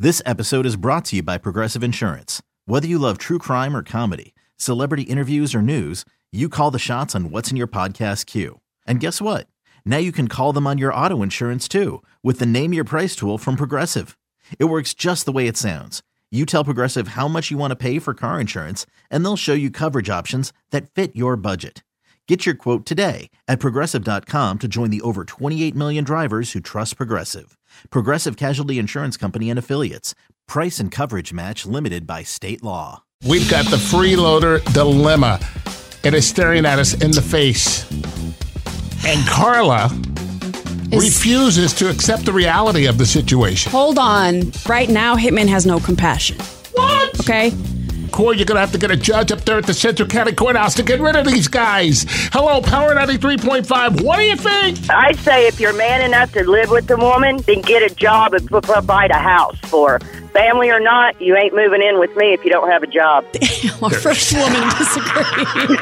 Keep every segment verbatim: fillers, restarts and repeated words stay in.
This episode is brought to you by Progressive Insurance. Whether you love true crime or comedy, celebrity interviews or news, you call the shots on what's in your podcast queue. And guess what? Now you can call them on your auto insurance too with the Name Your Price tool from Progressive. It works just the way it sounds. You tell Progressive how much you want to pay for car insurance, and they'll show you coverage options that fit your budget. Get your quote today at Progressive dot com to join the over twenty-eight million drivers who trust Progressive. Progressive Casualty Insurance Company and Affiliates. Price and coverage match limited by state law. We've got the freeloader dilemma. It is staring at us in the face. And Carla is, refuses to accept the reality of the situation. Hold on. Right now, Hitman has no compassion. What? Okay? Corey, you're going to have to get a judge up there at the Central County Courthouse to get rid of these guys. Hello, Power ninety-three point five. What do you think? I say if you're man enough to live with the woman, then get a job and provide a house for her. Family or not, you ain't moving in with me if you don't have a job. Damn, our first woman disagrees.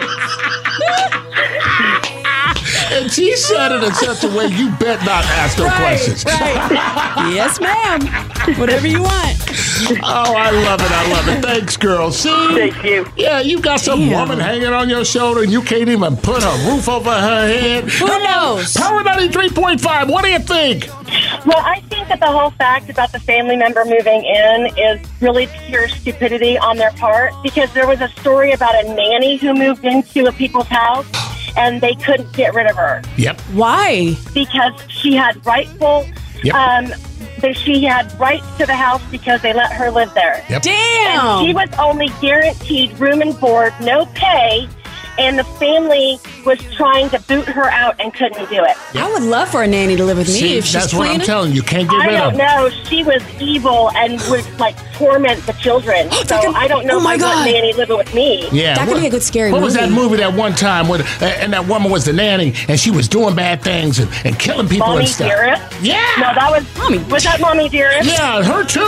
And she said it in such a way you bet not ask no right, questions. Right. Yes, ma'am. Whatever you want. Oh, I love it. I love it. Thanks, girl. See? Thank you. Yeah, you got some Damn. woman hanging on your shoulder and you can't even put a roof over her head. Who knows? Power ninety-three point five. What do you think? Well, I think that the whole fact about the family member moving in is really pure stupidity on their part, because there was a story about a nanny who moved into a people's house and they couldn't get rid of her. Yep. Why? Because she had rightful, Yep. um, that she had rights to the house because they let her live there. Yep. Damn. And she was only guaranteed room and board, no pay, and the family was trying to boot her out and couldn't do it. I would love for a nanny to live with me See, if she's that's what I'm cleaning. telling you. Can't get I rid of don't her. know. She was evil and would like torment the children. So That could- I don't know oh my if I want God. nanny living with me. Yeah, That could what, be a good scary What was that movie. movie that one time where uh, and that woman was the nanny and she was doing bad things and, and killing people Mommy and stuff? Dearest? Yeah. No, that was Mommy. Was that Mommy Dearest? Yeah, her too.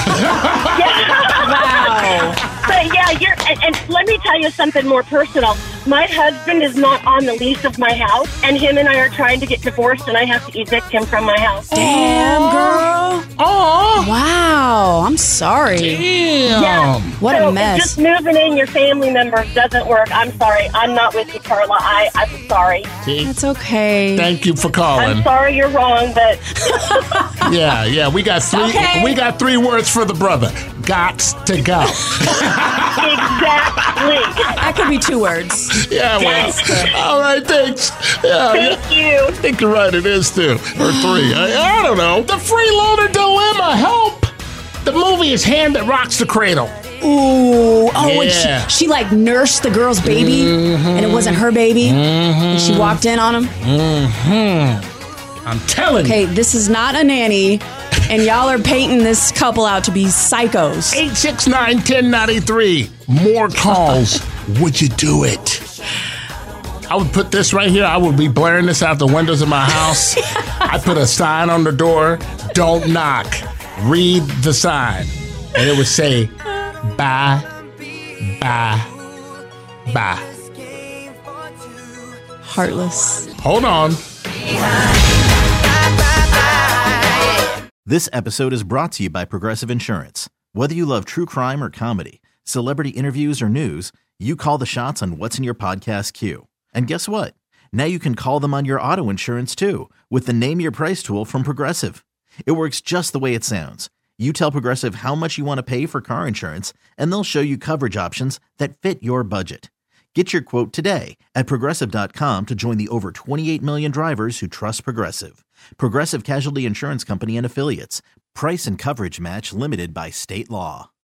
Wow. But yeah, you're. And, and let me tell you something more personal. My husband is not on the lease of my house, and him and I are trying to get divorced, and I have to evict him from my house. Damn, girl. Oh, Wow. I'm sorry. damn. Yeah. What so a mess. Just moving in your family members doesn't work. I'm sorry. I'm not with you, Carla. I, I'm sorry. See? That's okay. Thank you for I'm calling. sorry you're wrong, but Yeah, yeah. We got three. Okay. We got three words for the brother. Gots to go. exactly. That could be two words. Yeah, well. All right, thanks. Yeah, yeah. Thank you. I think you're right. It is two or three. I, I don't know. The freeloader dilemma. Help. The movie is Hand That Rocks the Cradle. Ooh. Oh, and Yeah. she, she like nursed the girl's baby, and it wasn't her baby, and she walked in on him. I'm telling you. Okay, this is not a nanny, and y'all are painting this couple out to be psychos. eight six nine, one oh nine three. More calls. Would you do it? I would put this right here. I would be blaring this out the windows of my house. I put a sign on the door. Don't knock. Read the sign. And it would say, bye, bye, bye. Heartless. Hold on. This episode is brought to you by Progressive Insurance. Whether you love true crime or comedy, celebrity interviews or news, you call the shots on what's in your podcast queue. And guess what? Now you can call them on your auto insurance too with the Name Your Price tool from Progressive. It works just the way it sounds. You tell Progressive how much you want to pay for car insurance, and they'll show you coverage options that fit your budget. Get your quote today at Progressive dot com to join the over twenty-eight million drivers who trust Progressive. Progressive Casualty Insurance Company and Affiliates. Price and coverage match limited by state law.